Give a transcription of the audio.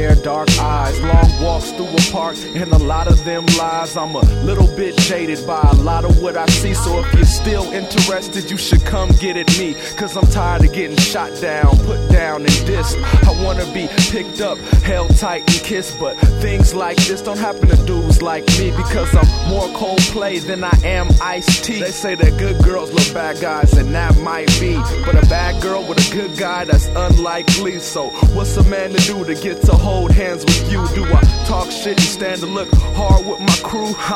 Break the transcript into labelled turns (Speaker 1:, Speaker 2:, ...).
Speaker 1: hair, dark eyes, long walks through a park, and a lot of them lies. I'm a little bit jaded by a lot of what I see, so if you're still interested, you should come get at me, cause I'm tired of getting shot down, put down and dissed. I wanna be picked up, held tight and kissed, but things like this don't happen to dudes like me, because I'm more Coldplay than I am Ice-T. They say that good girls love bad guys, and that might be, but a bad girl with a good guy, that's unlikely. So what's a man to do to get to hold hands with you? Do I talk shit and stand to look hard with my crew?